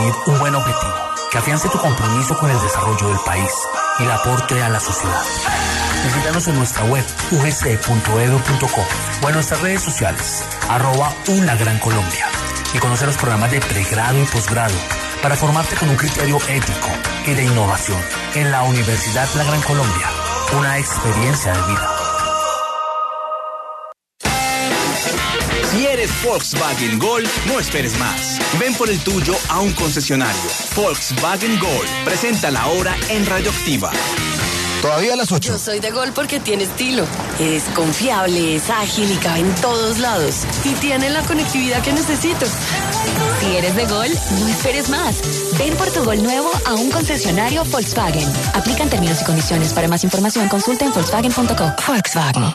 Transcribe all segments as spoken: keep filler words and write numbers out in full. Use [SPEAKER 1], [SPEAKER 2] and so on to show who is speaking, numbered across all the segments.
[SPEAKER 1] conseguir un buen objetivo que afiance tu compromiso con el desarrollo del país y el aporte a la sociedad. Visítanos en nuestra web u g c punto edu punto co o en nuestras redes sociales, arroba Una Gran Colombia, y conocer los programas de pregrado y posgrado para formarte con un criterio ético y de innovación en la Universidad La Gran Colombia, una experiencia de vida.
[SPEAKER 2] Si eres Volkswagen Gol, no esperes más. Ven por el tuyo a un concesionario. Volkswagen Gol presenta la hora en Radioactiva.
[SPEAKER 3] Todavía a las ocho.
[SPEAKER 4] Yo soy de Gol porque tiene estilo. Es confiable, es ágil y cabe en todos lados. Y tiene la conectividad que necesito.
[SPEAKER 5] Si eres de Gol, no esperes más. Ven por tu Gol nuevo a un concesionario Volkswagen. Aplican términos y condiciones. Para más información, consulta en volkswagen punto co. Volkswagen.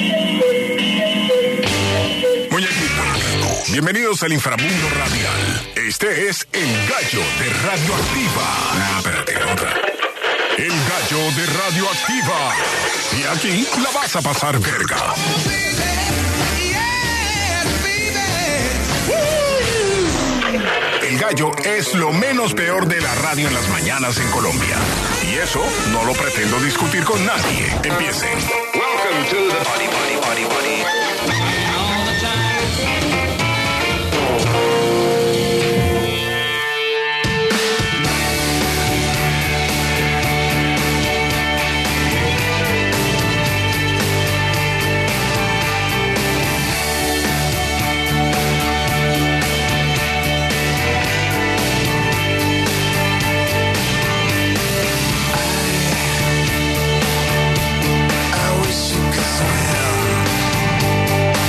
[SPEAKER 6] Bienvenidos al inframundo radial. Este es El Gallo de Radioactiva. Ah, espérate, otra. El Gallo de Radioactiva. Y aquí la vas a pasar verga. El Gallo es lo menos peor de la radio en las mañanas en Colombia. Y eso no lo pretendo discutir con nadie. Empiecen.
[SPEAKER 7] Welcome to the Party, Party, Party, Party.
[SPEAKER 8] I wish you could swim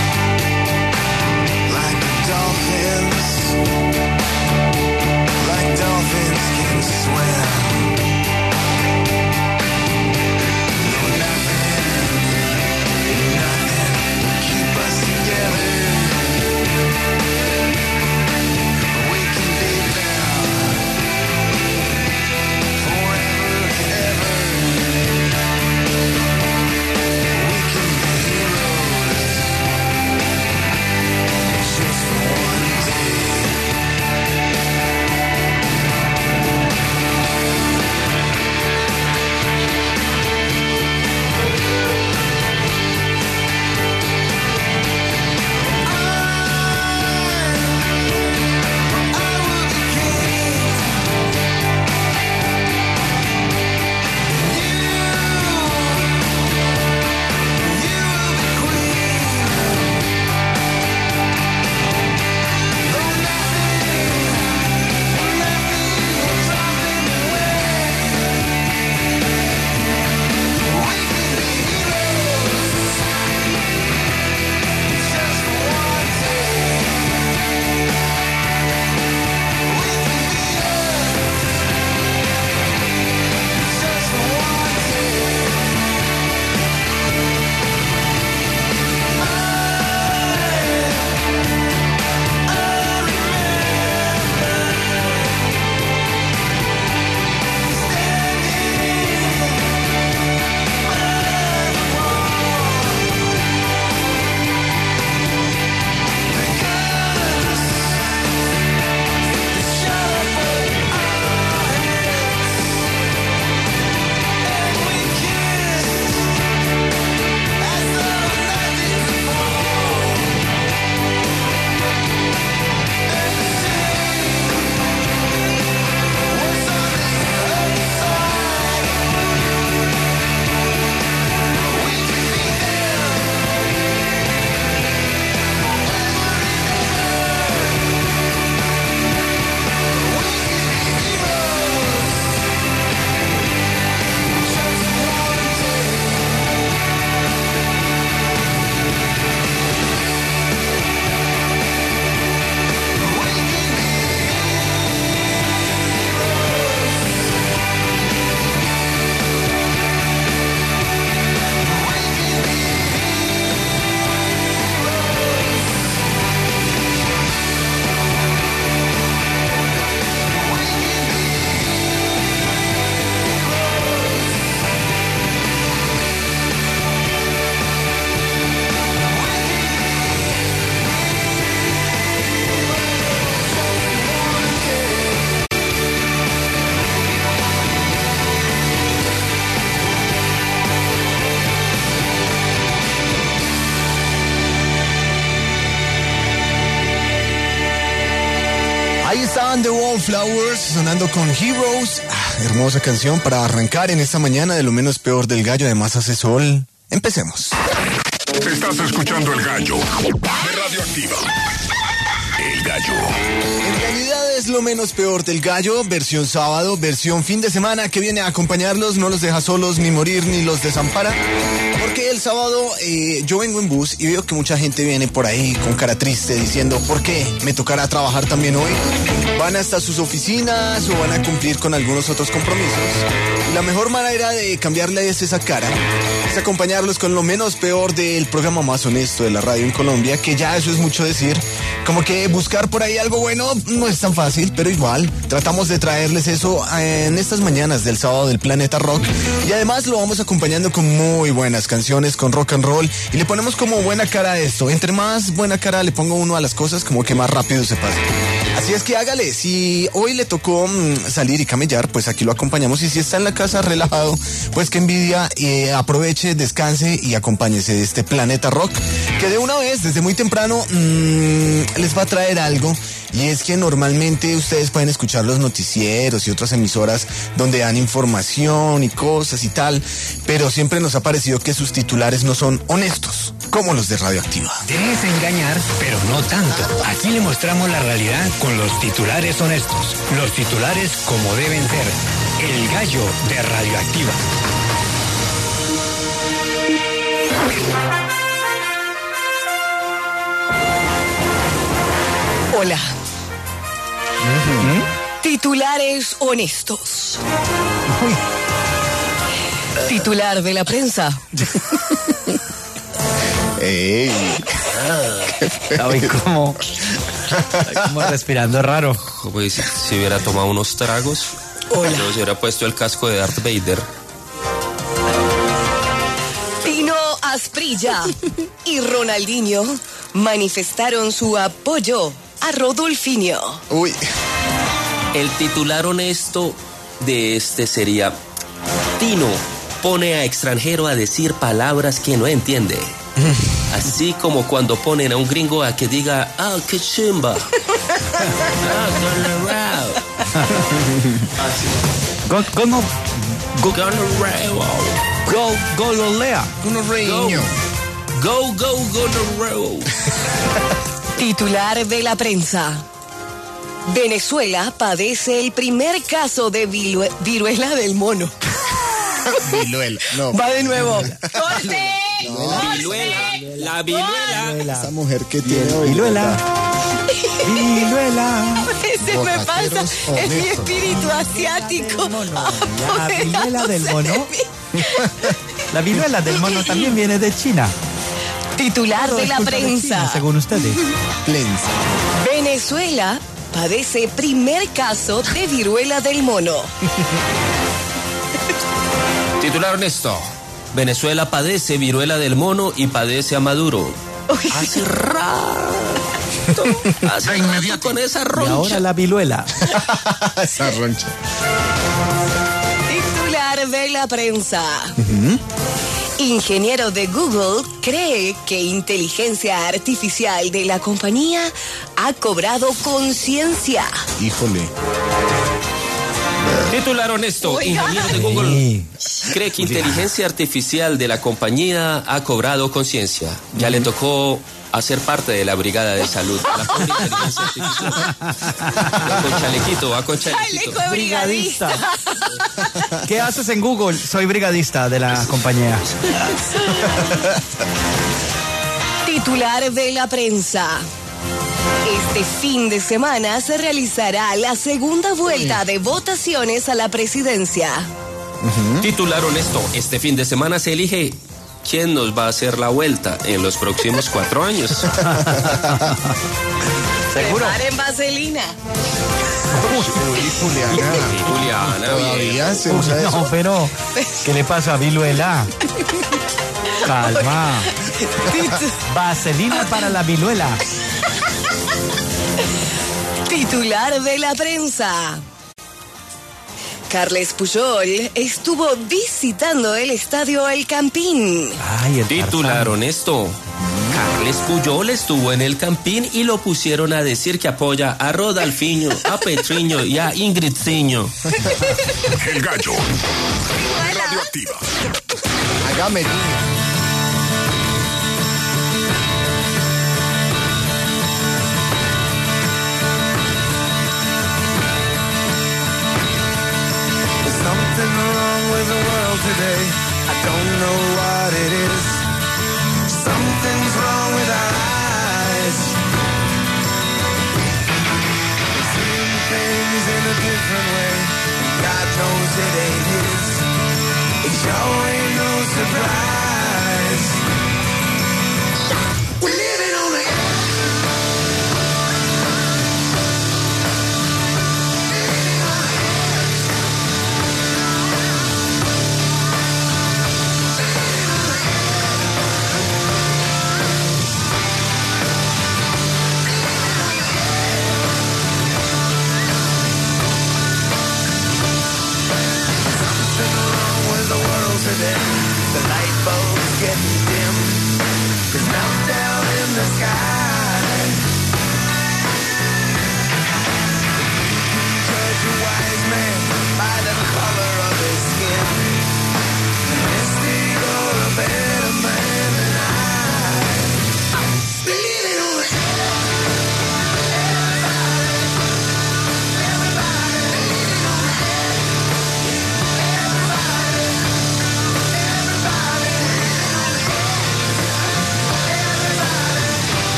[SPEAKER 3] The Wallflowers sonando con Heroes. Ah, hermosa canción para arrancar en esta mañana de lo menos peor del gallo. Además hace sol. Empecemos.
[SPEAKER 6] Estás escuchando El Gallo de Radioactiva. El Gallo.
[SPEAKER 3] En realidad es lo menos peor del gallo, versión sábado, versión fin de semana que viene a acompañarlos, no los deja solos ni morir ni los desampara. Porque el sábado eh, yo vengo en bus y veo que mucha gente viene por ahí con cara triste diciendo ¿por qué me tocará trabajar también hoy? Van hasta sus oficinas o van a cumplir con algunos otros compromisos. Y la mejor manera de cambiarles esa cara es acompañarlos con lo menos peor del programa más honesto de la radio en Colombia, que ya eso es mucho decir. Como que buscar por ahí algo bueno no es tan fácil, pero igual tratamos de traerles eso en estas mañanas del sábado del Planeta Rock. Y además lo vamos acompañando con muy buenas canciones, con rock and roll, y le ponemos como buena cara a esto. Entre más buena cara le pongo uno a las cosas, como que más rápido se pasa. Así es que hágale, si hoy le tocó mmm, salir y camellar, pues aquí lo acompañamos. Y si está en la casa relajado, pues que envidia, eh, aproveche, descanse y acompáñese de este Planeta Rock, que de una vez, desde muy temprano, mmm, les va a traer algo. Y es que normalmente ustedes pueden escuchar los noticieros y otras emisoras donde dan información y cosas y tal, pero siempre nos ha parecido que sus titulares no son honestos, como los de Radioactiva.
[SPEAKER 8] Debes engañar, pero no tanto. Aquí le mostramos la realidad con los titulares honestos. Los titulares como deben ser. El Gallo de Radioactiva.
[SPEAKER 4] Hola. Uh-huh. Titulares honestos. Uy. Titular de la prensa.
[SPEAKER 3] ¡Ey!
[SPEAKER 9] Estaba como, como respirando raro.
[SPEAKER 10] Como si, si hubiera tomado unos tragos.
[SPEAKER 4] Hola.
[SPEAKER 10] Luego se hubiera puesto el casco de Darth Vader.
[SPEAKER 4] Tino Asprilla y Ronaldinho manifestaron su apoyo a Rodolfinho.
[SPEAKER 3] Uy.
[SPEAKER 10] El titular honesto de este sería: Tino pone a extranjero a decir palabras que no entiende. Así como cuando ponen a un gringo a que diga, ah, oh, qué chimba.
[SPEAKER 9] Go, go, no, go, go, go, lo lea.
[SPEAKER 3] Gonorreño.
[SPEAKER 10] Go, go, gonorreo.
[SPEAKER 4] Titular de la prensa. Venezuela padece el primer caso de viru- viruela del mono.
[SPEAKER 3] Viruela, no.
[SPEAKER 4] Va de nuevo. ¡Corte!
[SPEAKER 10] No. Viruela, la viruela.
[SPEAKER 3] Esa mujer que tiene hoy.
[SPEAKER 9] Viruela. Viruela.
[SPEAKER 4] A veces me pasa en mi espíritu asiático.
[SPEAKER 9] La viruela del mono. La viruela del mono también viene de China.
[SPEAKER 4] Titular
[SPEAKER 9] Todo
[SPEAKER 4] de
[SPEAKER 9] es
[SPEAKER 4] la
[SPEAKER 9] culpa
[SPEAKER 4] prensa.
[SPEAKER 9] China, según ustedes.
[SPEAKER 3] Prensa.
[SPEAKER 4] Venezuela padece primer caso de viruela del mono.
[SPEAKER 10] Titular honesto. Venezuela padece viruela del mono y padece a Maduro.
[SPEAKER 4] Uy.
[SPEAKER 10] Hace rato. Hace
[SPEAKER 6] De inmediato.
[SPEAKER 10] rato con esa
[SPEAKER 9] Y
[SPEAKER 10] roncha.
[SPEAKER 9] ahora la viruela.
[SPEAKER 3] Esa roncha.
[SPEAKER 4] Titular de la prensa. Uh-huh. Ingeniero de Google cree que inteligencia artificial de la compañía ha cobrado conciencia.
[SPEAKER 3] Híjole.
[SPEAKER 10] Titular honesto.
[SPEAKER 4] Oiga.
[SPEAKER 10] Ingeniero de Google cree que inteligencia artificial de la compañía ha cobrado conciencia. Ya le tocó hacer parte de la brigada de salud. La pobre inteligencia artificial. Va con chalequito, va con chalequito.
[SPEAKER 4] Chaleco brigadista.
[SPEAKER 9] ¿Qué haces en Google? Soy brigadista de la compañía.
[SPEAKER 4] Titular de la prensa. Este fin de semana se realizará la segunda vuelta de votaciones a la presidencia.
[SPEAKER 10] Uh-huh. Titular honesto. Este fin de semana se elige quién nos va a hacer la vuelta en los próximos cuatro años.
[SPEAKER 9] ¿Seguro?
[SPEAKER 4] Preparen vaselina.
[SPEAKER 3] Uy, Juliana.
[SPEAKER 10] Sí, Juliana,
[SPEAKER 3] Todavía se usa
[SPEAKER 9] Uy,
[SPEAKER 3] eso.
[SPEAKER 9] no, pero ¿qué le pasa a viruela? Calma. Vaselina para la viruela.
[SPEAKER 4] Titular de la prensa. Carles Puyol estuvo visitando el estadio El Campín.
[SPEAKER 9] Ay, el
[SPEAKER 10] Titular
[SPEAKER 9] Tarzán.
[SPEAKER 10] honesto. Carles Puyol estuvo en el Campín y lo pusieron a decir que apoya a Rodolfiño, a Petriño y a Ingridciño.
[SPEAKER 6] El Gallo. Radioactiva.
[SPEAKER 3] Hágame niño.
[SPEAKER 11] Something wrong with the world today. I don't know what it is. Something's wrong with our eyes. We're seeing things in a different way. God knows it ain't his. It sure ain't no surprise. We're living on the edge. Today, the light bulb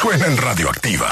[SPEAKER 6] suena en Radioactiva.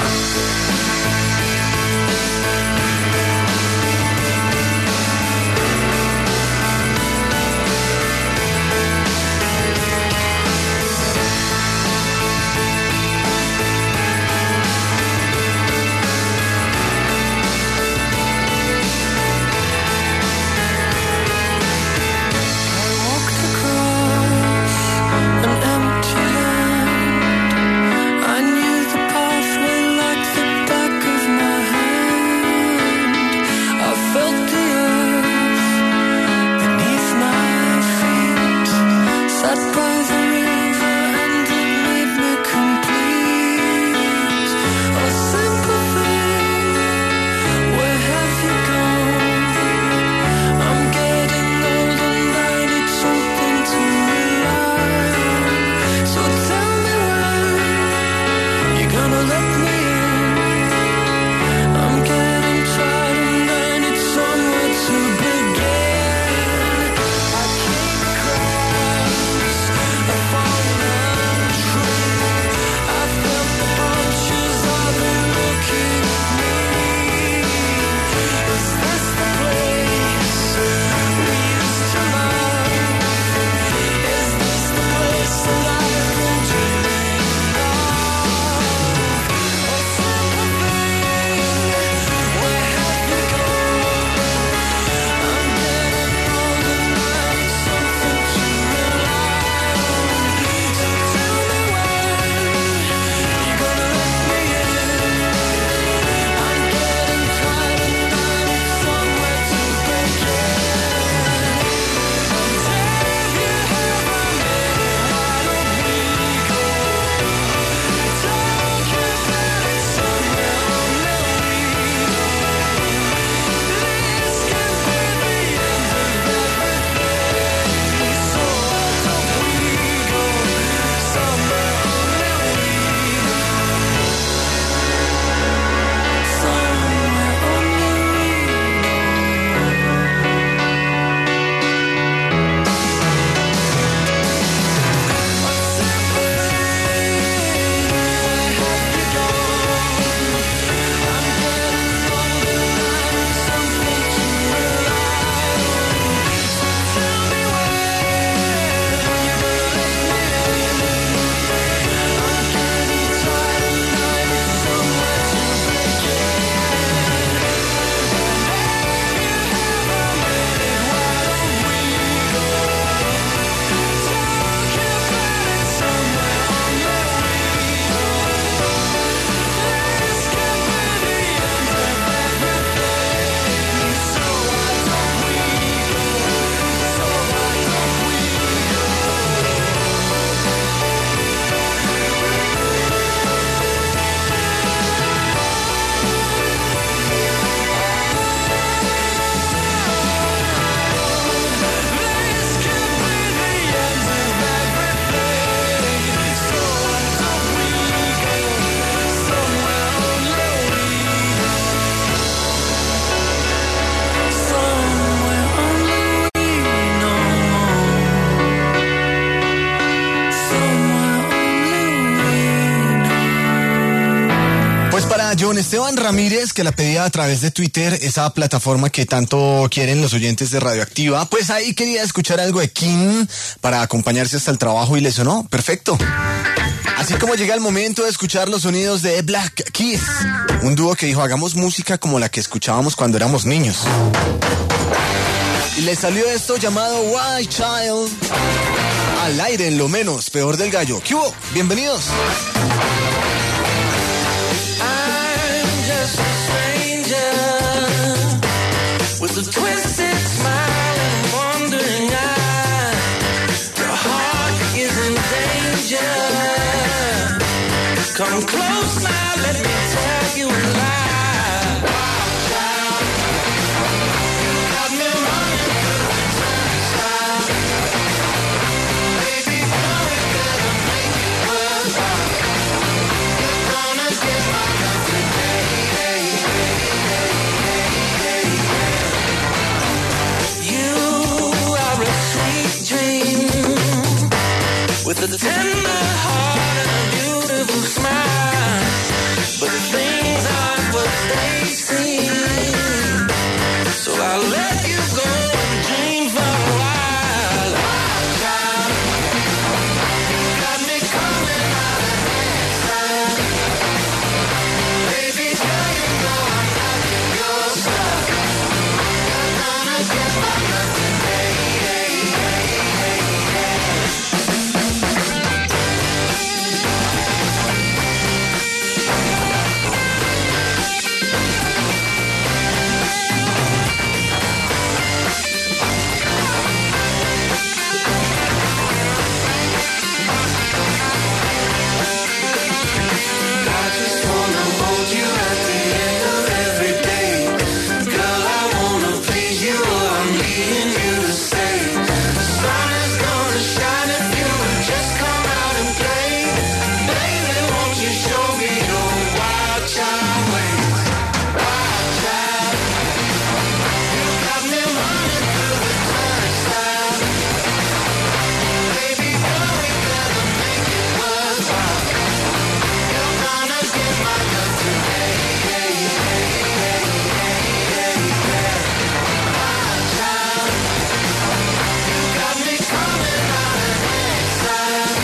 [SPEAKER 3] John Esteban Ramírez, que la pedía a través de Twitter, esa plataforma que tanto quieren los oyentes de Radioactiva, pues ahí quería escuchar algo de King para acompañarse hasta el trabajo y le sonó perfecto. Así como llega el momento de escuchar los sonidos de Black Keys, un dúo que dijo hagamos música como la que escuchábamos cuando éramos niños. Y le salió esto llamado White Child al aire en lo menos peor del gallo. ¿Qué hubo? Bienvenidos.
[SPEAKER 11] With a twisted smile and wandering eye, your heart is in danger. Come close now, let me tell you a lie. Wild child, got me running through the turnstile. Baby, gonna gonna make it work. You're gonna get my love today. Hey, hey, hey, hey, hey, hey. With a tender heart and a beautiful smile, needing you to stay. The sun is gonna shine if you would just come out and play. Baby, won't you show me your wild child ways? Wild child, you got me running through the turnstile. Baby girl, we better make it worthwhile. You're gonna get my love today. Wild child, you got me coming out of exile.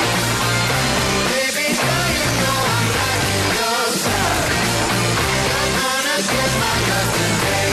[SPEAKER 11] Baby girl, you know I'm liking your style. You're gonna get my love today.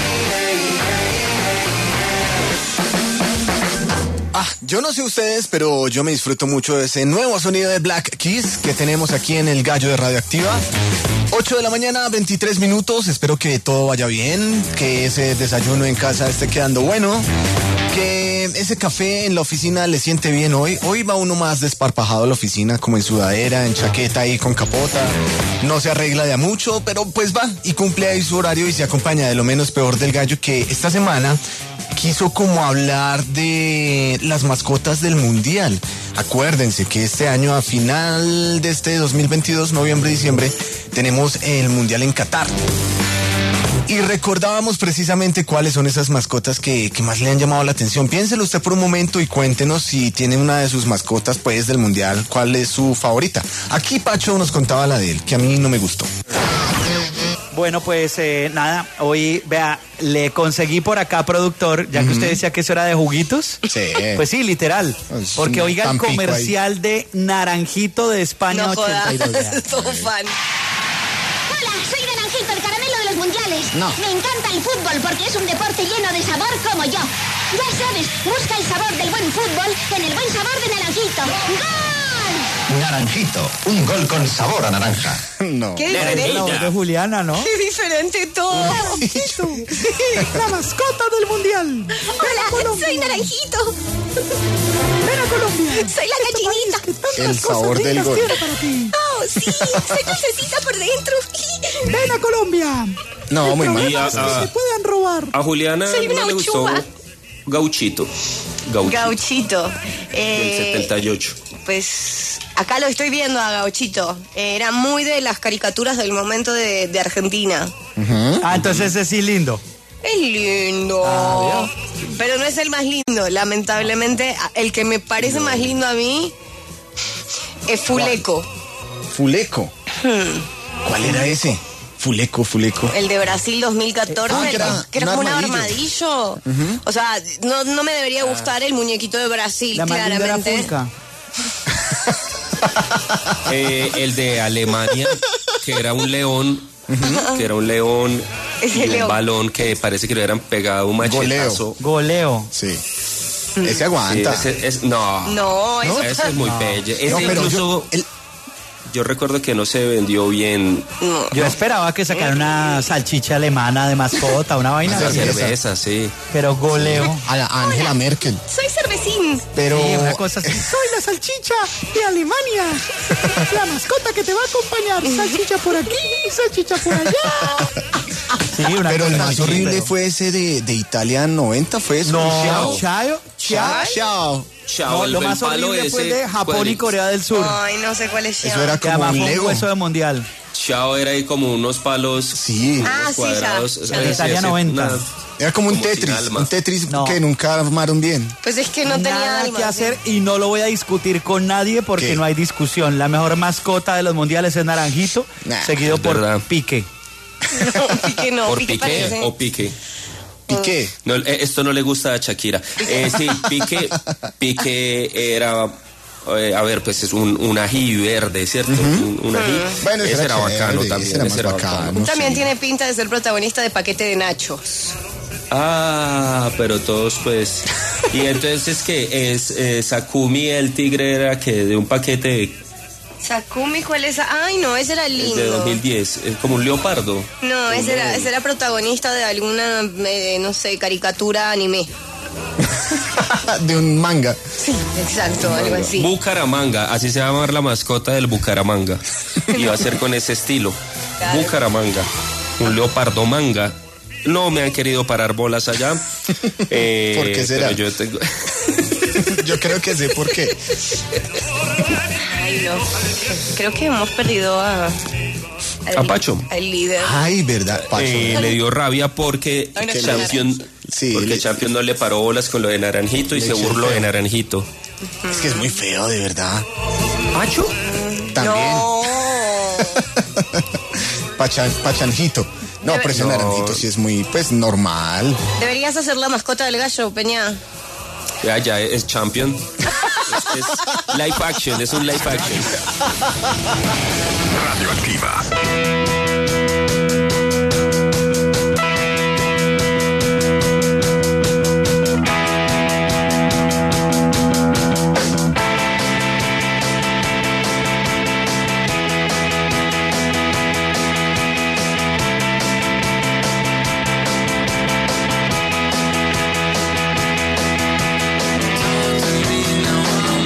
[SPEAKER 3] Ah, yo no sé ustedes, pero yo me disfruto mucho de ese nuevo sonido de Black Keys que tenemos aquí en el Gallo de Radioactiva. ocho de la mañana, veintitrés minutos. Espero que todo vaya bien, que ese desayuno en casa esté quedando bueno, que ese café en la oficina le siente bien hoy. Hoy va uno más desparpajado a la oficina, como en sudadera, en chaqueta y con capota. No se arregla de a mucho, pero pues va y cumple ahí su horario y se acompaña de lo menos peor del Gallo, que esta semana quiso como hablar de las mascotas del Mundial. Acuérdense que este año, a final de este dos mil veintidós, noviembre, diciembre, tenemos el Mundial en Qatar. Y recordábamos precisamente cuáles son esas mascotas que, que más le han llamado la atención. Piénselo usted por un momento y cuéntenos si tiene una de sus mascotas pues del Mundial, cuál es su favorita. Aquí Pacho nos contaba la de él, que a mí no me gustó.
[SPEAKER 9] Bueno, pues eh, nada, hoy, vea, le conseguí por acá, productor, ya que
[SPEAKER 3] Ujú.
[SPEAKER 9] usted decía que eso era de juguitos.
[SPEAKER 3] Sí.
[SPEAKER 9] Pues sí, literal.
[SPEAKER 3] Es
[SPEAKER 9] Porque
[SPEAKER 3] un
[SPEAKER 9] oiga el
[SPEAKER 3] Tampico
[SPEAKER 9] comercial de Naranjito de España
[SPEAKER 4] No
[SPEAKER 9] ochenta y dos. vea.
[SPEAKER 4] jodas, todo fan.
[SPEAKER 12] Hola, soy Naranjito, el caramelo de los mundiales.
[SPEAKER 3] No.
[SPEAKER 12] Me encanta el fútbol porque es un deporte lleno de sabor como yo. Ya sabes, busca el sabor del buen fútbol en el buen sabor de Naranjito. ¡Gol!
[SPEAKER 13] Naranjito, un gol con sabor a naranja.
[SPEAKER 3] No.
[SPEAKER 4] Qué diferente.
[SPEAKER 9] La voz de Juliana, ¿no?
[SPEAKER 4] Qué diferente todo.
[SPEAKER 9] La mascota del mundial.
[SPEAKER 12] Hola, soy Naranjito.
[SPEAKER 9] Ven a Colombia.
[SPEAKER 12] Soy la gallinita.
[SPEAKER 3] El sabor del gol.
[SPEAKER 12] Oh, sí, soy dulcecita por dentro.
[SPEAKER 9] Ven a Colombia.
[SPEAKER 3] No, muy mal.
[SPEAKER 10] Y a, a-
[SPEAKER 9] puedan robar.
[SPEAKER 10] a Juliana
[SPEAKER 12] Soy una
[SPEAKER 10] no le gustó
[SPEAKER 12] uchuva.
[SPEAKER 10] Gauchito. Gauchito.
[SPEAKER 4] Gauchito.
[SPEAKER 10] Del
[SPEAKER 4] Eh,
[SPEAKER 10] setenta y ocho.
[SPEAKER 4] pues acá lo estoy viendo a Gauchito. Eh, era muy de las caricaturas del momento de, de Argentina.
[SPEAKER 9] Ah, entonces ese sí lindo.
[SPEAKER 4] Es lindo.
[SPEAKER 9] Ah,
[SPEAKER 4] pero no es el más lindo. Lamentablemente, el que me parece más lindo a mí es Fuleco.
[SPEAKER 3] Fuleco. ¿Cuál era ese? Fuleco, Fuleco.
[SPEAKER 4] El de Brasil dos mil catorce,
[SPEAKER 3] Ah, que era
[SPEAKER 4] que era
[SPEAKER 3] un
[SPEAKER 4] como un
[SPEAKER 3] armadillo.
[SPEAKER 4] armadillo. O sea, no, no me debería gustar el muñequito de Brasil,
[SPEAKER 9] La más linda era
[SPEAKER 4] claramente.
[SPEAKER 9] Pulca.
[SPEAKER 10] Eh, el de Alemania, que era un león, que era un león
[SPEAKER 4] Ese
[SPEAKER 10] y un
[SPEAKER 4] león.
[SPEAKER 10] balón que parece que le hubieran pegado un machetazo.
[SPEAKER 9] Goleo.
[SPEAKER 3] Sí. Ese aguanta.
[SPEAKER 10] Sí, ese es- no,
[SPEAKER 4] No, eso
[SPEAKER 10] ese es muy
[SPEAKER 9] No.
[SPEAKER 10] bello. Ese
[SPEAKER 3] No, pero
[SPEAKER 10] incluso,
[SPEAKER 3] yo, el-
[SPEAKER 10] yo recuerdo que no se vendió bien
[SPEAKER 9] Yo esperaba que sacaran una salchicha alemana de mascota, una vaina
[SPEAKER 10] la
[SPEAKER 9] así.
[SPEAKER 3] cerveza.
[SPEAKER 10] cerveza, sí.
[SPEAKER 9] Pero goleo.
[SPEAKER 3] a la Angela Merkel.
[SPEAKER 12] Soy cervecín.
[SPEAKER 3] Pero
[SPEAKER 9] Sí, una cosa así. Soy la salchicha de Alemania. La mascota que te va a acompañar. Salchicha por aquí, salchicha por allá. Sí, una
[SPEAKER 3] pero el
[SPEAKER 9] cosa
[SPEAKER 3] más
[SPEAKER 9] así,
[SPEAKER 3] horrible
[SPEAKER 9] pero-
[SPEAKER 3] fue ese de, de Italia noventa, fue eso.
[SPEAKER 9] No,
[SPEAKER 3] Xiao.
[SPEAKER 9] Chayo.
[SPEAKER 3] Xiao. Xiao.
[SPEAKER 10] Chao,
[SPEAKER 9] No,
[SPEAKER 10] el-
[SPEAKER 9] lo
[SPEAKER 10] el
[SPEAKER 9] más
[SPEAKER 10] palo
[SPEAKER 9] horrible fue el
[SPEAKER 10] ese
[SPEAKER 9] de Japón y
[SPEAKER 10] cuadrito.
[SPEAKER 9] Corea del Sur.
[SPEAKER 4] Ay, no sé cuál es.
[SPEAKER 3] Eso era
[SPEAKER 9] Que
[SPEAKER 3] como
[SPEAKER 9] además
[SPEAKER 3] un
[SPEAKER 9] fue un
[SPEAKER 3] Lego.
[SPEAKER 9] hueso de mundial.
[SPEAKER 10] Chao era ahí como unos palos
[SPEAKER 3] Sí.
[SPEAKER 4] Ah,
[SPEAKER 10] unos
[SPEAKER 4] sí,
[SPEAKER 10] cuadrados.
[SPEAKER 4] ya.
[SPEAKER 10] o
[SPEAKER 4] Ya.
[SPEAKER 10] sea,
[SPEAKER 9] Italia
[SPEAKER 10] ese-
[SPEAKER 9] noventa.
[SPEAKER 10] una-
[SPEAKER 3] Era como un
[SPEAKER 10] como sin
[SPEAKER 3] Tetris.
[SPEAKER 10] alma.
[SPEAKER 3] Un Tetris
[SPEAKER 9] No.
[SPEAKER 3] que nunca armaron bien.
[SPEAKER 4] Pues es que no tenía
[SPEAKER 9] Nada
[SPEAKER 4] ánimo.
[SPEAKER 9] que hacer y no lo voy a discutir con nadie porque
[SPEAKER 3] ¿Qué?
[SPEAKER 9] no hay discusión. La mejor mascota de los mundiales es Naranjito,
[SPEAKER 3] Nah,
[SPEAKER 9] seguido
[SPEAKER 10] es
[SPEAKER 9] por
[SPEAKER 10] verdad.
[SPEAKER 9] Pique.
[SPEAKER 4] No, Piqué no.
[SPEAKER 10] ¿Por
[SPEAKER 4] Piqué
[SPEAKER 10] Piqué
[SPEAKER 4] parece.
[SPEAKER 10] o Piqué?
[SPEAKER 3] ¿Piqué?
[SPEAKER 10] No, eh, esto no le gusta a Shakira. Eh, sí, Piqué, Piqué era, eh, a ver, pues es un, un ají verde, ¿cierto? Un, un ají.
[SPEAKER 3] Bueno, ese
[SPEAKER 10] ese
[SPEAKER 3] era
[SPEAKER 10] era bacano
[SPEAKER 3] chévere,
[SPEAKER 10] también.
[SPEAKER 3] ese era
[SPEAKER 10] ese
[SPEAKER 3] más
[SPEAKER 10] era
[SPEAKER 3] bacano.
[SPEAKER 10] bacano.
[SPEAKER 4] También
[SPEAKER 3] sí.
[SPEAKER 4] tiene pinta de ser protagonista de paquete de nachos.
[SPEAKER 10] Ah, pero todos pues. Y entonces que es eh, Sakumi el tigre era que de un paquete de,
[SPEAKER 4] Sakumi, ¿cuál es? Ay, no, ese era
[SPEAKER 10] es
[SPEAKER 4] lindo.
[SPEAKER 10] de dos mil diez, es como un leopardo.
[SPEAKER 4] No, ese era, ese era protagonista de alguna, eh, no sé, caricatura anime.
[SPEAKER 3] De un manga.
[SPEAKER 4] Sí, exacto, algo así.
[SPEAKER 10] Bucaramanga, así se va a llamar la mascota del Bucaramanga. Y va a ser con ese estilo.
[SPEAKER 4] Claro.
[SPEAKER 10] Bucaramanga, un leopardo manga. no me han querido parar bolas allá. Eh,
[SPEAKER 3] ¿Por qué será?
[SPEAKER 10] Pero yo tengo...
[SPEAKER 3] Yo creo que sé por qué.
[SPEAKER 4] Ay, no. Creo que hemos perdido a... al-
[SPEAKER 10] A Pacho.
[SPEAKER 4] Al líder.
[SPEAKER 3] Ay, verdad, Pacho.
[SPEAKER 10] Eh, le dio rabia porque
[SPEAKER 4] Ay, no,
[SPEAKER 10] Champion,
[SPEAKER 3] Sí,
[SPEAKER 10] porque
[SPEAKER 3] le-
[SPEAKER 10] Champion no le paró bolas con lo de Naranjito y
[SPEAKER 3] Le
[SPEAKER 10] se
[SPEAKER 3] echó
[SPEAKER 10] burló
[SPEAKER 3] feo.
[SPEAKER 10] de Naranjito.
[SPEAKER 3] Es que es muy feo, de verdad.
[SPEAKER 10] ¿Pacho?
[SPEAKER 3] También.
[SPEAKER 4] No.
[SPEAKER 3] Pachan, pachanjito. No, pero ese
[SPEAKER 10] No.
[SPEAKER 3] naranjito sí es muy, pues, normal.
[SPEAKER 4] Deberías hacer la mascota del gallo, Peña.
[SPEAKER 10] Ya, ya es Champion. es, es live action, es un live action.
[SPEAKER 6] Radioactiva.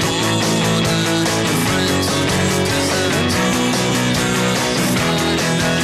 [SPEAKER 11] Friends, 'cause I told her Friday night.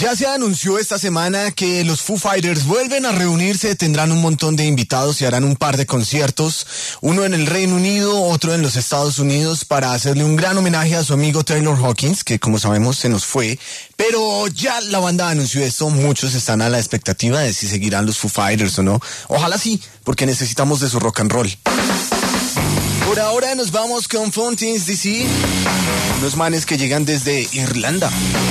[SPEAKER 3] Ya se anunció esta semana que los Foo Fighters vuelven a reunirse, tendrán un montón de invitados y harán un par de conciertos, uno en el Reino Unido, otro en los Estados Unidos, para hacerle un gran homenaje a su amigo Taylor Hawkins, que como sabemos se nos fue, pero ya la banda anunció esto, muchos están a la expectativa de si seguirán los Foo Fighters o no. Ojalá sí, porque necesitamos de su rock and roll. Por ahora nos vamos con Fountains D C, unos manes que llegan desde Irlanda.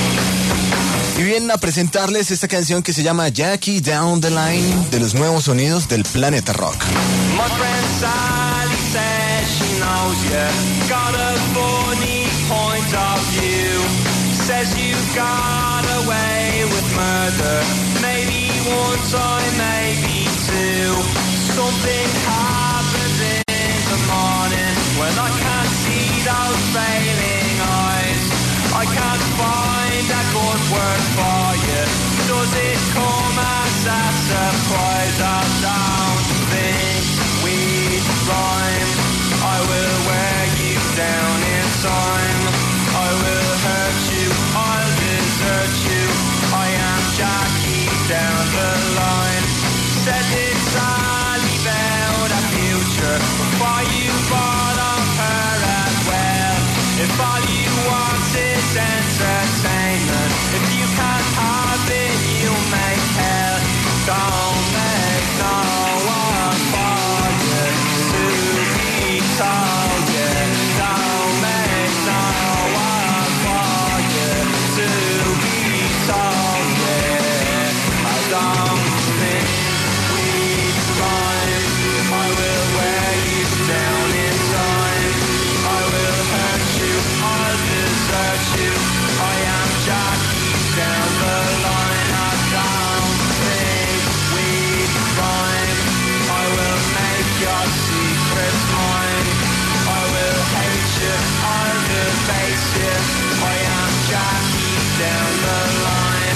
[SPEAKER 3] Y vienen a presentarles esta canción que se llama Jackie Down the Line, de los nuevos sonidos del Planeta Rock.
[SPEAKER 11] My friend Sally says she knows you got a funny point of view. Says you got away with murder, maybe one time, maybe two. Something happens in the morning when I can't see those failing eyes. I can't find a good word for you. Does it come as a surprise? I don't think we'd rhyme. I will wear you down in time. I will hurt you, I'll desert you. I am Jackie down the line. Said it's all about a future before you bought of her as well. If all you want is entertainment, if you can't have it, you make hell. Don't make no one for you to be told you. Don't make no one for you to be told you. I don't think we'd rhyme. I will wear you down in time. I will hurt you, I'll desert you. I am Jackie down the line. I don't think we'd rhyme. I will make your secrets mine. I will hate you, I'll debase you. I am Jackie down the line.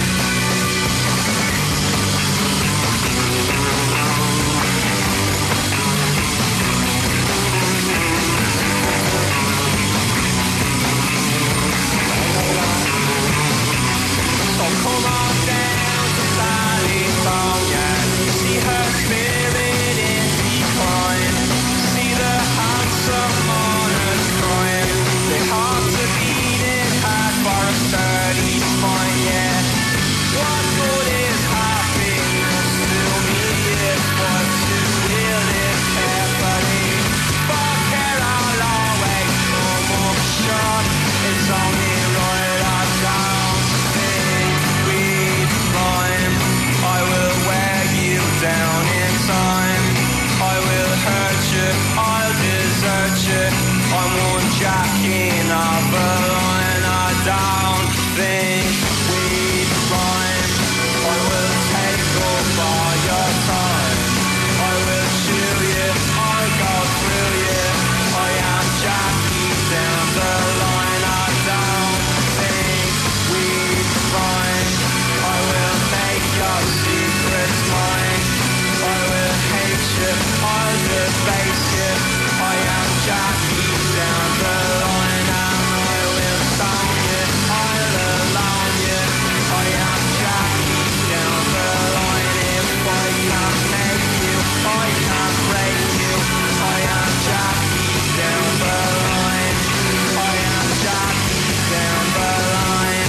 [SPEAKER 11] So come on down to California, see her spirit in decline, see the handsome mourners crying, they have to beat it hard for a sturdy spine, yeah. What good is happiness to me if but to wield it carefully? For care I'll always come up short, it's only right I don't think we'd rhyme. I will wear you down in time. I will hurt you, I'll desert you. I'm one Jackie of a line. I don't think we'd rhyme. I will take up all your time. I will chew you, I'll go through you. I am Jackie down the line. I don't think we'd rhyme. I will make your secrets mine. I will hate you, I'll debase you. I am Jackie down the line. And I will stone you, I'll alone you. I am Jackie down the line. If I can't make you, I can't break you. I am Jackie down the line. I am Jackie down the line.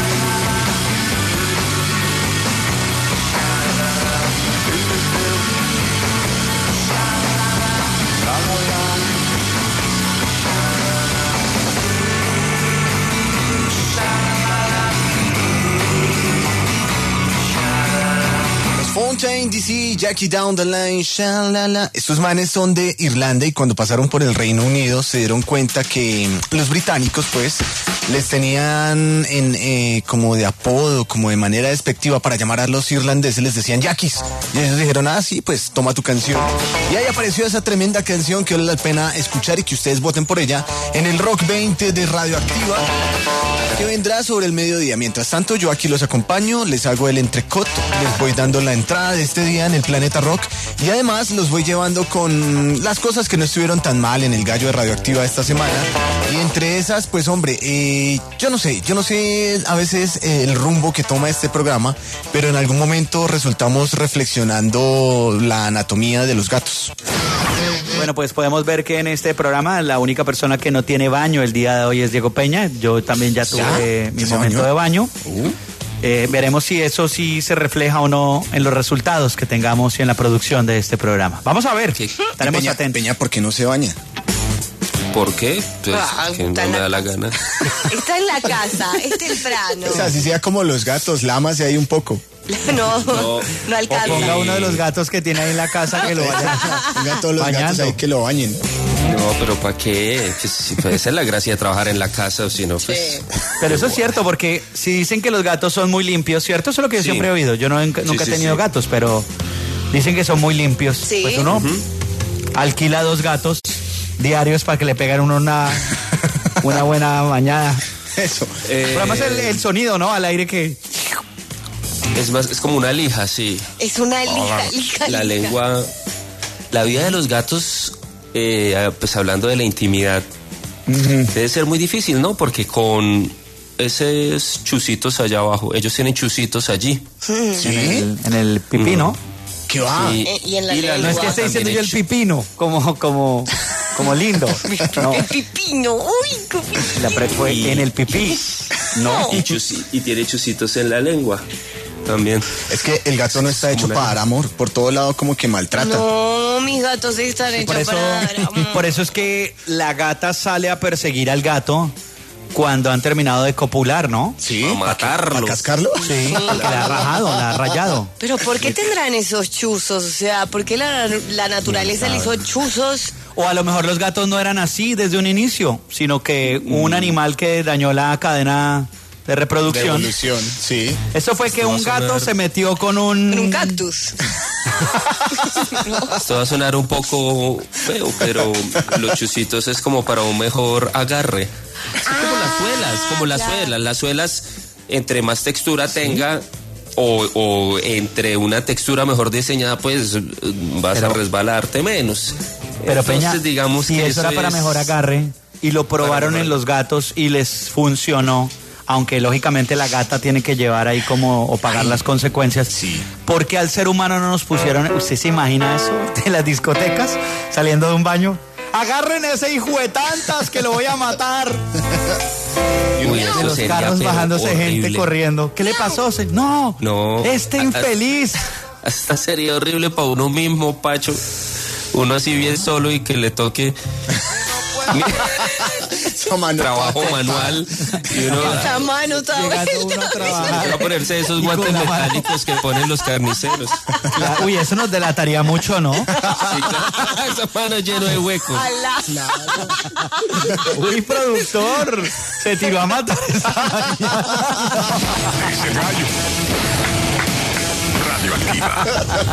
[SPEAKER 3] Los Fountain D C, Jackie Down the Line, shalala. Estos manes son de Irlanda y cuando pasaron por el Reino Unido se dieron cuenta que los británicos pues les tenían en eh, como de apodo, como de manera despectiva para llamar a los irlandeses, les decían Jackies. Y ellos dijeron, ah sí, pues toma tu canción. Y ahí apareció esa tremenda canción que vale la pena escuchar y que ustedes voten por ella en el Rock veinte de Radioactiva, que vendrá sobre el mediodía. Mientras tanto, yo aquí los acompaño, les hago el entrecot, les voy dando la entrada de este día en el Planeta Rock y además los voy llevando con las cosas que no estuvieron tan mal en el Gallo de Radioactiva esta semana. Y entre esas, pues hombre, eh, Eh, yo no sé, yo no sé a veces eh, el rumbo que toma este programa, pero en algún momento resultamos reflexionando la anatomía de los gatos.
[SPEAKER 14] Bueno, pues podemos ver que en este programa la única persona que no tiene baño el día de hoy es Diego Peña. Yo también ya tuve
[SPEAKER 3] ¿Ya?
[SPEAKER 14] mi
[SPEAKER 3] ¿Se
[SPEAKER 14] momento
[SPEAKER 3] bañó?
[SPEAKER 14] de baño.
[SPEAKER 3] Uh.
[SPEAKER 14] Eh, veremos si eso sí se refleja o no en los resultados que tengamos y en la producción de este programa. Vamos a ver, estaremos
[SPEAKER 3] Peña,
[SPEAKER 14] atentos.
[SPEAKER 3] Peña, ¿por qué no se baña?
[SPEAKER 10] ¿Por qué? Pues
[SPEAKER 4] Ah,
[SPEAKER 10] que no
[SPEAKER 4] está en
[SPEAKER 10] me
[SPEAKER 4] la
[SPEAKER 10] da la gana.
[SPEAKER 4] Está en la casa, es temprano.
[SPEAKER 3] O sea, si sea como los gatos, lámase ahí un poco.
[SPEAKER 4] No, no,
[SPEAKER 10] No.
[SPEAKER 14] O
[SPEAKER 4] alcanza.
[SPEAKER 14] ponga uno de los gatos que tiene ahí en la casa que lo vaya
[SPEAKER 3] Ponga todos los gatos
[SPEAKER 14] bañando.
[SPEAKER 3] ahí que lo bañen.
[SPEAKER 10] No, pero ¿para qué? Pues, si- pues, esa es la gracia de trabajar en la casa, o si no, pues...
[SPEAKER 14] Pero eso es cierto, porque si dicen que los gatos son muy limpios, ¿cierto? Eso es lo que yo
[SPEAKER 10] Sí.
[SPEAKER 14] siempre he oído. Yo no, nunca
[SPEAKER 10] Sí,
[SPEAKER 14] he
[SPEAKER 10] sí,
[SPEAKER 14] tenido
[SPEAKER 10] sí.
[SPEAKER 14] gatos, pero dicen que son muy limpios.
[SPEAKER 4] Sí.
[SPEAKER 14] Pues uno alquila dos gatos diarios para que le peguen uno una, una buena bañada.
[SPEAKER 3] Eso.
[SPEAKER 10] Eh,
[SPEAKER 14] Pero además el, el sonido, ¿no? Al aire que...
[SPEAKER 10] Es más, es como una lija, sí.
[SPEAKER 4] Es una lija, lija,
[SPEAKER 10] La
[SPEAKER 4] lija.
[SPEAKER 10] lengua... La vida de los gatos, eh, pues hablando de la intimidad, debe ser muy difícil, ¿no? Porque con esos chusitos allá abajo, ellos tienen chusitos allí.
[SPEAKER 14] En el, en el pipí, ¿no?
[SPEAKER 3] ¿Qué va?
[SPEAKER 10] Y,
[SPEAKER 4] Eh, y en la
[SPEAKER 10] y
[SPEAKER 4] lengua.
[SPEAKER 14] No es que esté diciendo yo el
[SPEAKER 10] también
[SPEAKER 14] pipino, como, como, como lindo. No,
[SPEAKER 4] El pipino, uy, qué pipino.
[SPEAKER 14] la pre fue en el pipí.
[SPEAKER 10] No, y, chusi- y tiene chusitos en la lengua también.
[SPEAKER 3] Es que el gato no está hecho
[SPEAKER 10] Como una-
[SPEAKER 3] para dar amor. Por todo lado como que maltrata.
[SPEAKER 4] No, mis gatos están hechos
[SPEAKER 14] Por eso,
[SPEAKER 4] para dar amor.
[SPEAKER 14] por eso es que la gata sale a perseguir al gato cuando han terminado de copular, ¿no?
[SPEAKER 3] Sí.
[SPEAKER 10] A matarlo.
[SPEAKER 3] ¿Para cascarlo?
[SPEAKER 14] Sí, porque la ha rajado, la ha rayado.
[SPEAKER 4] Pero ¿por qué tendrán esos chuzos? O sea, ¿por qué la, la naturaleza le hizo chuzos?
[SPEAKER 14] O a lo mejor los gatos no eran así desde un inicio, sino que un animal que dañó la cadena de
[SPEAKER 3] De
[SPEAKER 14] reproducción.
[SPEAKER 3] evolución, sí.
[SPEAKER 14] Eso fue que
[SPEAKER 10] Esto va
[SPEAKER 14] un
[SPEAKER 10] a sonar-
[SPEAKER 14] gato se metió con un...
[SPEAKER 4] Con un cactus.
[SPEAKER 10] Esto va a sonar un poco feo, pero los chusitos es como para un mejor agarre. Es como las suelas, como las
[SPEAKER 4] claro.
[SPEAKER 10] suelas. Las suelas, entre más textura tenga, o, o entre una textura mejor diseñada, pues vas
[SPEAKER 14] Pero-
[SPEAKER 10] a resbalarte menos.
[SPEAKER 14] Pero
[SPEAKER 10] Entonces,
[SPEAKER 14] Peña,
[SPEAKER 10] digamos
[SPEAKER 14] si
[SPEAKER 10] que
[SPEAKER 14] eso era para
[SPEAKER 10] es-
[SPEAKER 14] mejor agarre y lo probaron
[SPEAKER 10] Para
[SPEAKER 14] en
[SPEAKER 10] mejor-
[SPEAKER 14] los gatos y les funcionó, aunque lógicamente la gata tiene que llevar ahí como o pagar las consecuencias.
[SPEAKER 3] Sí.
[SPEAKER 14] Porque al ser humano no nos pusieron, ¿usted se imagina eso de las discotecas saliendo de un baño? Agarren ese hijo de tantas que lo voy a matar.
[SPEAKER 10] Uy,
[SPEAKER 14] De
[SPEAKER 10] eso
[SPEAKER 14] los
[SPEAKER 10] sería,
[SPEAKER 14] carros
[SPEAKER 10] pero
[SPEAKER 14] bajándose gente
[SPEAKER 10] horrible.
[SPEAKER 14] corriendo. ¿Qué le pasó? se- No,
[SPEAKER 10] No.
[SPEAKER 14] este
[SPEAKER 10] A- a-
[SPEAKER 14] infeliz.
[SPEAKER 10] Hasta sería horrible para uno mismo, Pacho. Uno así bien solo y que le toque
[SPEAKER 3] Esa mano
[SPEAKER 10] trabajo
[SPEAKER 3] toda
[SPEAKER 10] manual. Y uno
[SPEAKER 4] Esa mano toda
[SPEAKER 14] Llegando uno a
[SPEAKER 4] vuelta.
[SPEAKER 14] trabajar.
[SPEAKER 10] va a ponerse esos
[SPEAKER 14] Y con
[SPEAKER 10] guantes
[SPEAKER 14] la mano.
[SPEAKER 10] metálicos que ponen los carniceros.
[SPEAKER 14] Claro, uy, eso nos delataría mucho, ¿no?
[SPEAKER 10] Sí, claro. Esa mano lleno de huecos.
[SPEAKER 4] Alá.
[SPEAKER 14] Uy, productor, se tiró a matar esa
[SPEAKER 6] Ese gallo. Radioactiva.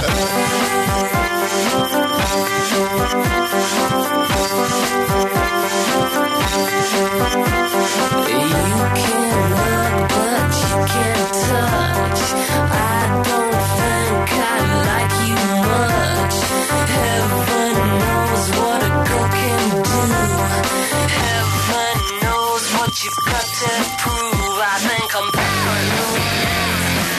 [SPEAKER 11] You've got to prove. I think I'm paranoid.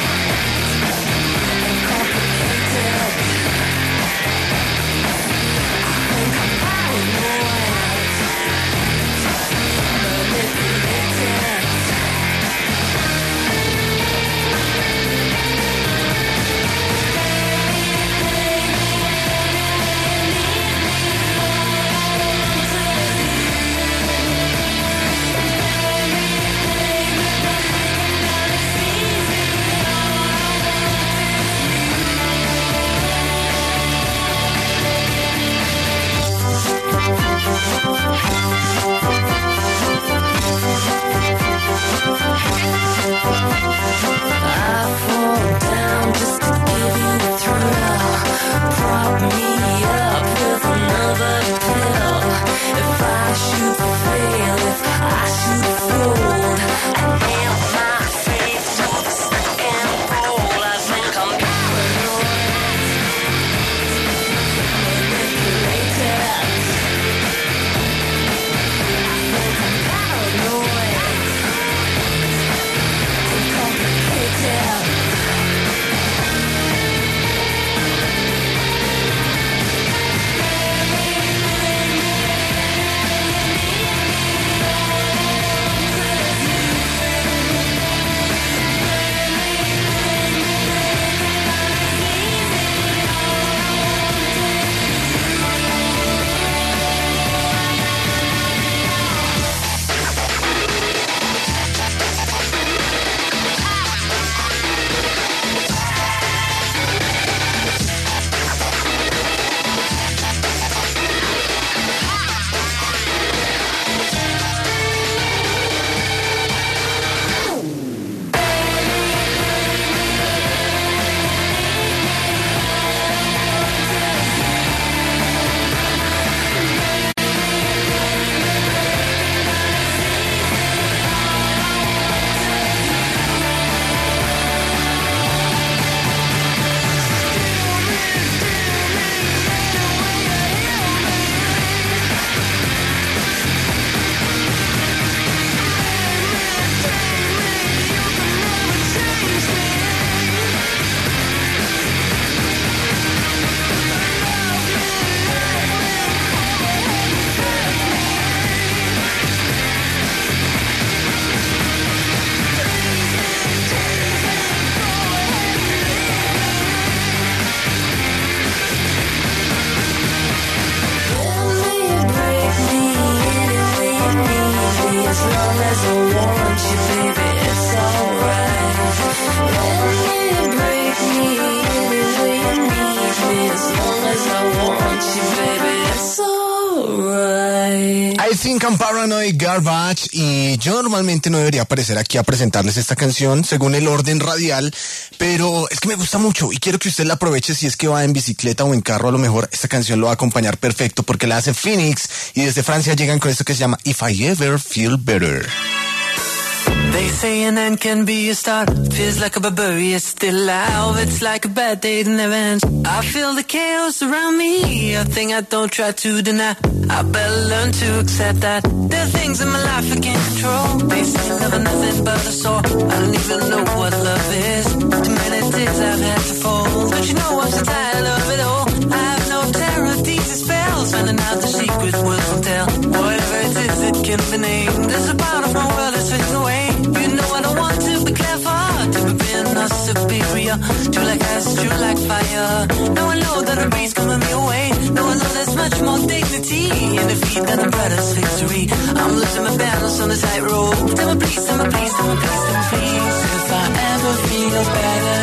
[SPEAKER 11] long as I want you, baby, it's alright. Let me break me any way you need me. As long as I want you, baby, it's alright.
[SPEAKER 3] I Think I'm Paranoid, Garbage, y yo normalmente no debería aparecer aquí a presentarles esta canción según el orden radial, pero es que me gusta mucho y quiero que usted la aproveche si es que va en bicicleta o en carro. A lo mejor esta canción lo va a acompañar perfecto porque la hace Phoenix y desde Francia llegan con esto que se llama If I Ever Feel Better.
[SPEAKER 11] They say an end can be a start. Feels like a barbarian still alive. It's like a bad day that never ends. I feel the chaos around me, a thing I don't try to deny. I better learn to accept that there are things in my life I can't control. They say love is nothing but a sore. I don't even know what love is. Too many days I've had to fall. Don't you know I'm so tired of it all? I have no terror, these are spells. Finding out the secret words will tell. Whatever it is, it can be named. There's a part of my world that's fading away. You know I don't want to be clever, to be being not superior. True like ice, true like fire. Now I know that a breeze coming me away. Now I know there's much more dignity in defeat than a brother's victory. I'm losing my balance on the tightrope. Tell me please, tell me please, tell me please, tell me please. If I ever feel better,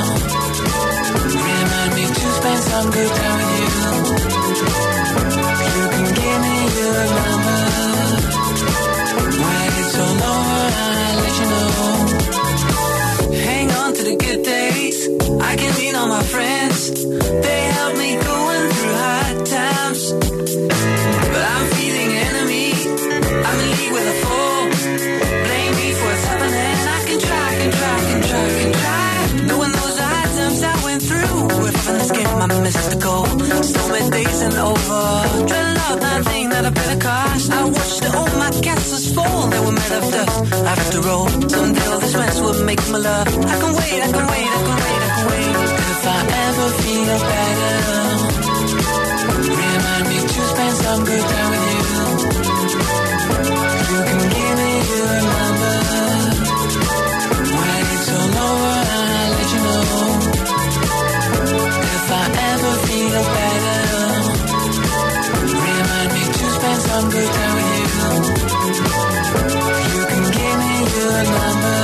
[SPEAKER 11] remind me to spend some good time with you. You can give me your number. When it's all over, I'll let you know. Hang on to the good days. I can lean on my friends. They help me going through hard times. But I'm feeling enemy. I'm in league with a foe. Blame me for what's happening. I can try, can try, can try, can try. Knowing those hard times I went through. If in this game I missed the goal. Stormy days and over. Dreading out nothing that I better cost. I watched all my castles fall. They were made of dust. After all, someday all this mess will make my love. I can wait, I can wait, I can wait, I can wait. If I ever feel better, remind me to spend some good time with you. You can give me your number. When it's all over, I'll let you know. If I ever feel better, remind me to spend some good time with you. You can give me your number.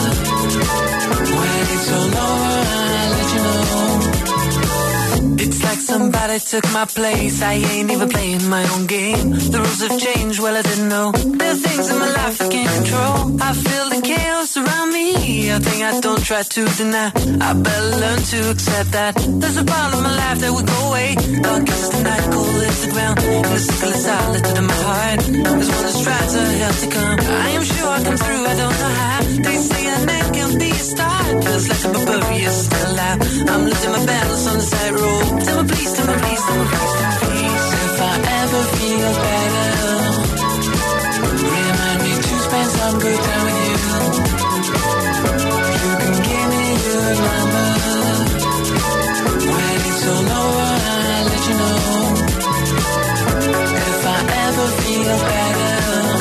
[SPEAKER 11] When it's all over, I'll let you know. It's like somebody took my place. I ain't even playing my own game. The rules have changed, well I didn't know. There are things in my life I can't control. I feel the chaos around me, a thing I don't try to deny. I better learn to accept that there's a part of my life that will go away. Dark as the night, cold as the ground. And the sickle is solitude in my heart. There's one that strives a hell to come. I am sure I come through, I don't know how. They say a man can be a start. Feels like a barbarian still alive. I'm losing my balance on the side road. Tell me please, tell me please, tell me please, tell me please. If I ever feel better, remind me to spend some good time with you. You can give me your number. When it's all over, I'll let you know. If I ever feel better,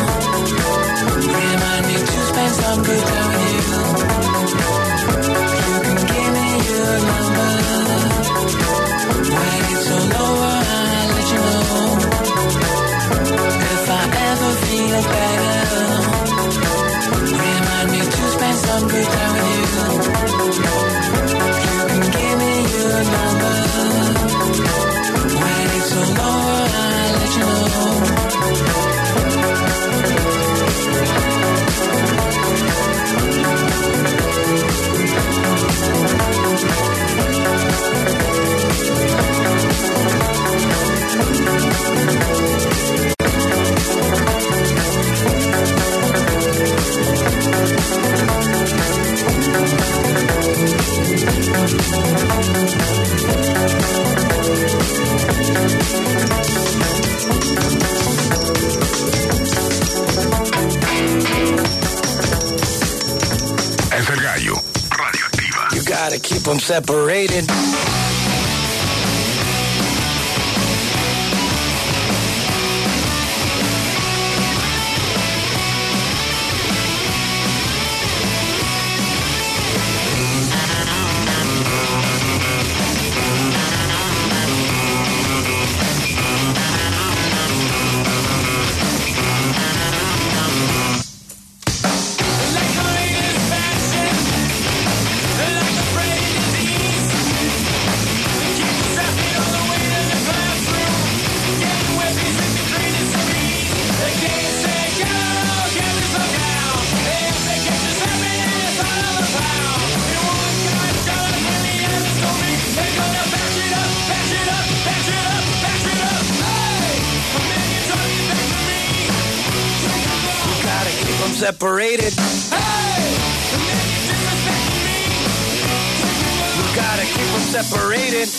[SPEAKER 11] remind me to spend some good time with you. You can give me your number. When it's all over, I'll let you know. If I ever feel better, remind me to spend some good time with you. You can give me your number. When it's all over, I'll let you know.
[SPEAKER 6] Es el gallo. Radioactiva.
[SPEAKER 11] You gotta keep them separated. separated. You gotta keep them separated.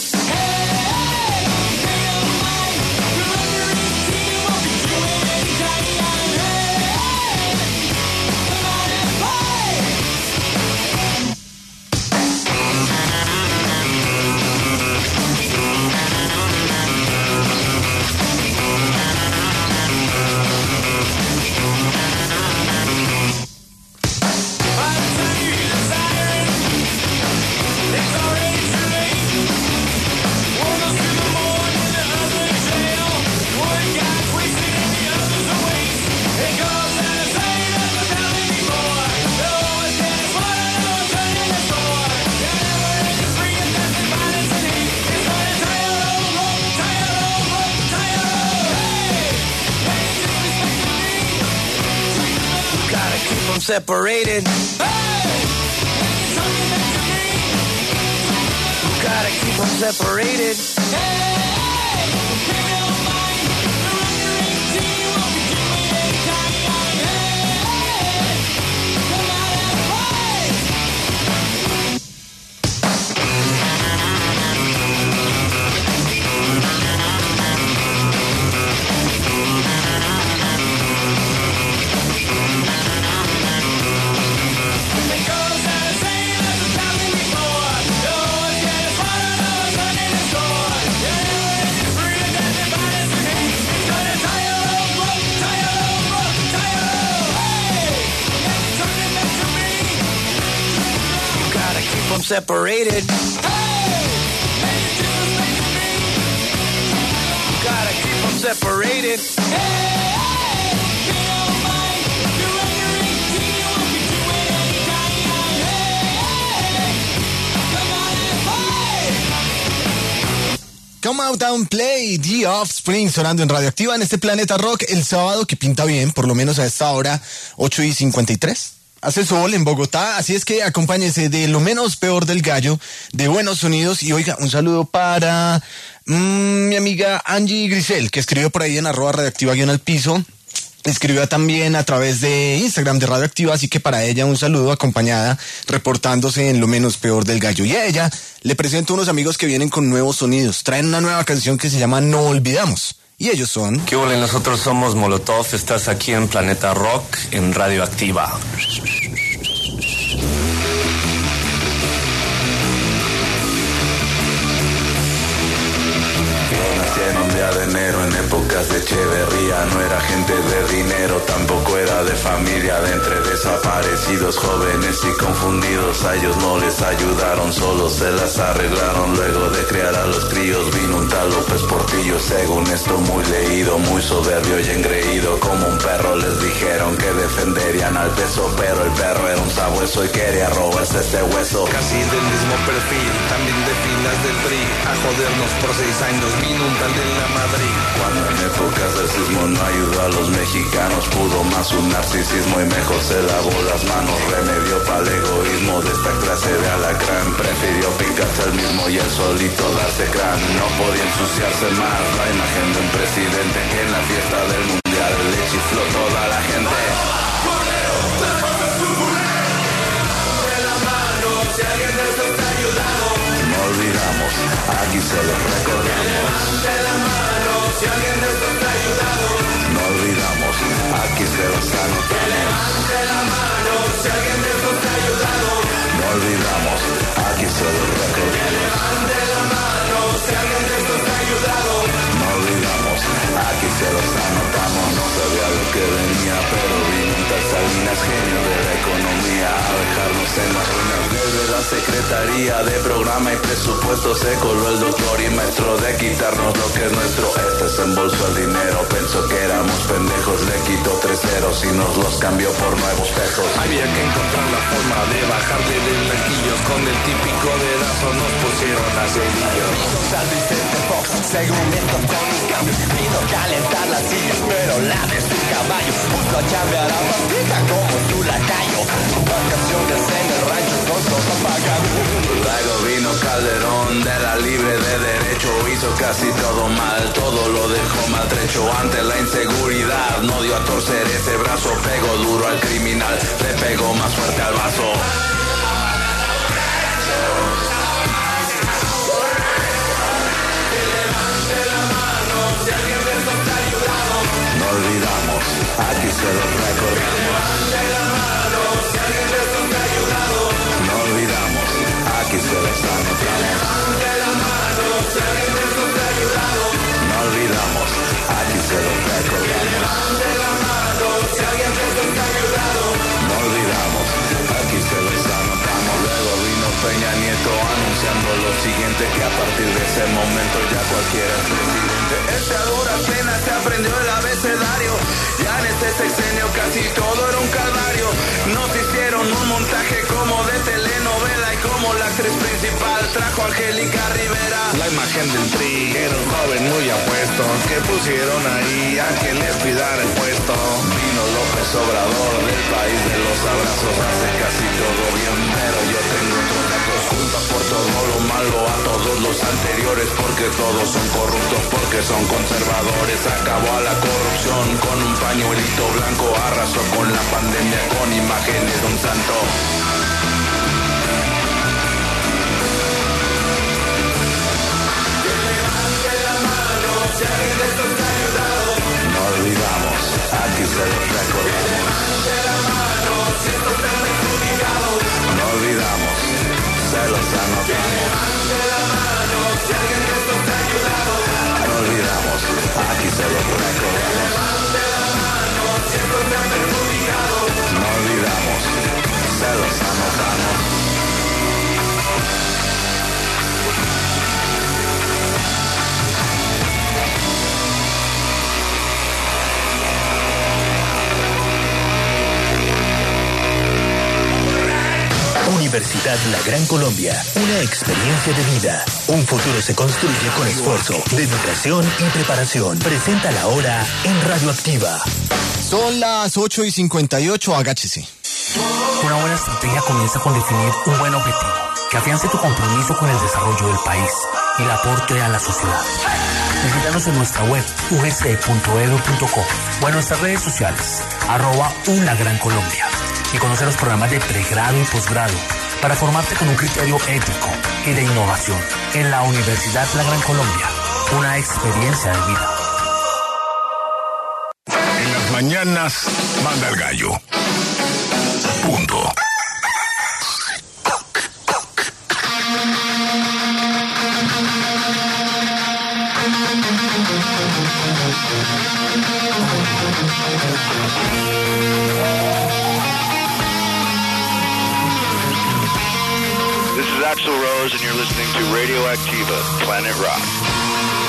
[SPEAKER 11] Separated. Hey! You gotta keep them separated. Hey! Separated. Hey! You gotta keep them separated.
[SPEAKER 3] Come Out and Play, The Offspring, sonando en Radioactiva en este Planeta Rock el sábado, que pinta bien, por lo menos a esta hora, ocho y cincuenta y tres. Hace sol en Bogotá, así es que acompáñense de lo menos peor del gallo, de buenos sonidos. Y oiga, un saludo para mmm, mi amiga Angie Grisel, que escribió por ahí en arroba radioactiva guión al piso. Escribió también a través de Instagram de Radioactiva, así que para ella un saludo, acompañada, reportándose en lo menos peor del gallo. Y a ella le presento unos amigos que vienen con nuevos sonidos. Traen una nueva canción que se llama No Olvidamos. Y ellos son...
[SPEAKER 15] ¿Qué ole? Nosotros somos Molotov. Estás aquí en Planeta Rock, en Radioactiva.
[SPEAKER 16] En un día de enero, en épocas de Echeverría, no era gente de dinero, tampoco era de familia. De entre desaparecidos, jóvenes y confundidos, a ellos no les ayudaron, solo se las arreglaron. Luego de criar a los críos vino un tal López Portillo, según esto muy leído, muy soberbio y engreído. Como un perro les dijeron que defenderían al peso, pero el perro era un sabueso y quería robarse ese hueso.
[SPEAKER 17] Casi del mismo perfil, también de filas del P R I, a jodernos por seis años vino un tal de la Madrid.
[SPEAKER 16] Cuando en épocas del sismo no ayudó a los mexicanos, pudo más un narcisismo y mejor se lavó las manos. Remedio para el egoísmo de esta clase de alacrán, prefirió picarse el mismo y el solito darse crán. No podía ensuciarse más la imagen de un presidente que en la fiesta del mundial le chifló toda la gente.
[SPEAKER 11] Si alguien de esto está ayudado,
[SPEAKER 16] no olvidamos, aquí se lo recordamos.
[SPEAKER 11] De la mano, si alguien de esto está ayudado,
[SPEAKER 16] no olvidamos, aquí se los anotamos.
[SPEAKER 11] De la mano, si alguien de esto está ayudado,
[SPEAKER 16] no olvidamos, aquí se lo recordamos.
[SPEAKER 11] De la mano, si alguien de esto está ayudado,
[SPEAKER 16] no olvidamos, aquí se los anotamos. No sabía lo que venía, pero vino un tal Salinas, genio de la economía, a dejarnos en las ruinas. Desde la Secretaría de Programa y Presupuesto se coló el doctor y maestro de quitarnos lo que es nuestro. Este se embolsó el dinero, pensó que éramos pendejos, le quitó tres ceros y nos los cambió por nuevos pesos.
[SPEAKER 17] Había que encontrar la forma de bajarle de blanquillos, con el típico dedazo nos pusieron a cerillos.
[SPEAKER 11] según estos con mis cambios, vino a calentar las sillas, pero la de su caballo puso a chambear a Pampita como su lacayo. Vacaciones en el rancho con todo pagado.
[SPEAKER 16] Luego vino Calderón de la Libre de Derecho, hizo hizo casi todo mal, todo lo dejó maltrecho ante la inseguridad. No dio a torcer ese brazo, pegó duro al criminal, le pegó más fuerte al vaso. No olvidamos, aquí se los recordamos. No olvidamos, aquí se los anotamos. No olvidamos, aquí se los recordamos. No olvidamos, aquí se los anotamos. Luego vino Peña Nieto anunciando lo siguiente, que a partir de ese momento ya cualquiera es presidente. Este a duras penas se aprendió el abecedario. Ya en este sexenio casi todo era un calvario. Nos hicieron un montaje como de telenovela y como la actriz principal trajo a Angélica Rivera.
[SPEAKER 17] La imagen del Tri era un joven muy apuesto que pusieron ahí a que les cuidara el puesto.
[SPEAKER 16] Vino López Obrador del país de los abrazos, hace casi todo bien, pero yo tengo otros datos. Culpa por todo lo malo a todos los anteriores, porque todos son corruptos, porque son conservadores. Acabó a la corrupción con un pañuelito blanco, arrasó con la pandemia con imágenes de un santo. No olvidamos, aquí se los recordamos. No olvidamos, se los anotamos. No olvidamos, aquí se los recordamos. No olvidamos, se los anotamos.
[SPEAKER 18] Universidad La Gran Colombia, una experiencia de vida. Un futuro se construye con esfuerzo, dedicación y preparación. Presenta la hora en Radioactiva.
[SPEAKER 3] Son las ocho y cincuenta y ocho, agáchese.
[SPEAKER 1] Una buena estrategia comienza con definir un buen objetivo, que afiance tu compromiso con el desarrollo del país y el aporte a la sociedad. Visítanos en nuestra web u g c punto e d u punto co o en nuestras redes sociales, arroba una gran Colombia, y conoce los programas de pregrado y posgrado para formarte con un criterio ético y de innovación en la Universidad La Gran Colombia, una experiencia de vida.
[SPEAKER 6] En las mañanas manda el gallo. Punto.
[SPEAKER 7] This is Axl Rose, and you're listening to Radioactiva, Planet Rock.